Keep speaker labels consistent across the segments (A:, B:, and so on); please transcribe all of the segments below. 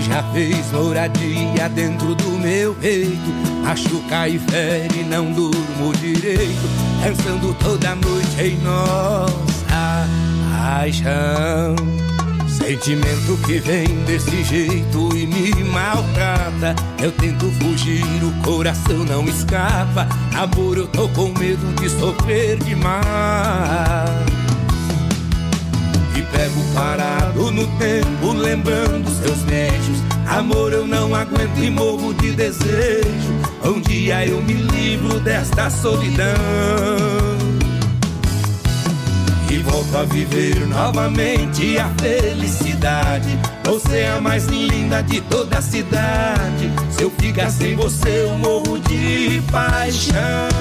A: já fez moradia dentro do meu peito. Machuca e fere, não durmo direito, dançando toda noite em nossa paixão. Sentimento que vem desse jeito e me maltrata. Eu tento fugir, o coração não escapa. Amor, eu tô com medo de sofrer demais. E pego parado no tempo, lembrando seus beijos. Amor, eu não aguento e morro de desejo. Um dia eu me livro desta solidão e volto a viver novamente a felicidade. Você é a mais linda de toda a cidade. Se eu ficar sem você eu morro de paixão.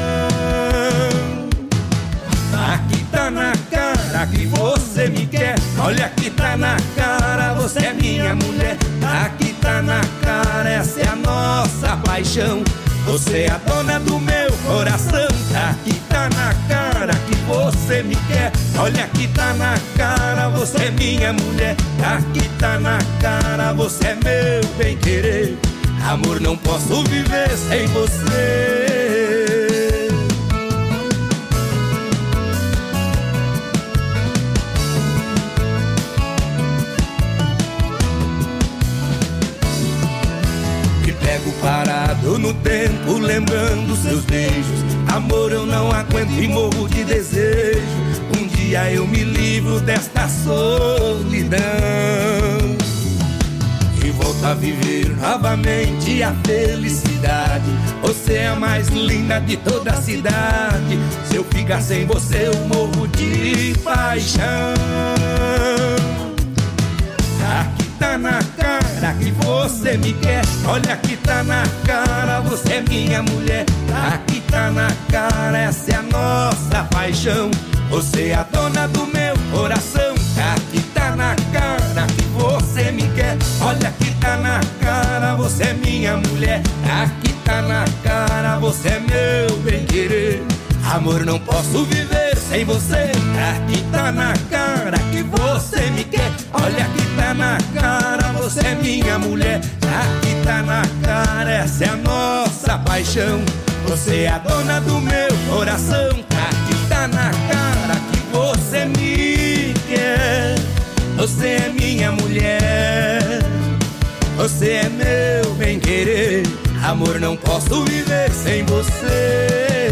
A: Aqui tá na cara que você me quer. Olha, aqui tá na cara, você é minha mulher. Aqui tá na cara, essa é a nossa paixão. Você é a dona do meu coração. Aqui tá na cara que você me quer. Olha, aqui tá na cara, você é minha mulher. Aqui tá na cara, você é meu bem-querer. Amor, não posso viver sem você. Pego parado no tempo, lembrando seus beijos. Amor, eu não aguento e morro de desejo. Um dia eu me livro desta solidão e volto a viver novamente a felicidade. Você é a mais linda de toda a cidade. Se eu ficar sem você eu morro de paixão. Aqui tá na cara que você me quer. Olha, aqui tá na cara, você é minha mulher. Aqui tá na cara, essa é a nossa paixão. Você é a dona do meu coração. Aqui tá na cara que você me quer. Olha, aqui tá na cara, você é minha mulher. Aqui tá na cara, você é meu bem-querer. Amor, não posso viver sem você. Aqui tá na cara que você me quer. Olha, aqui tá na cara, você é minha mulher. Aqui tá na cara, essa é a nossa paixão. Você é a dona do meu coração. Aqui tá na cara que você me quer. Você é minha mulher. Você é meu bem-querer. Amor, não posso viver sem você.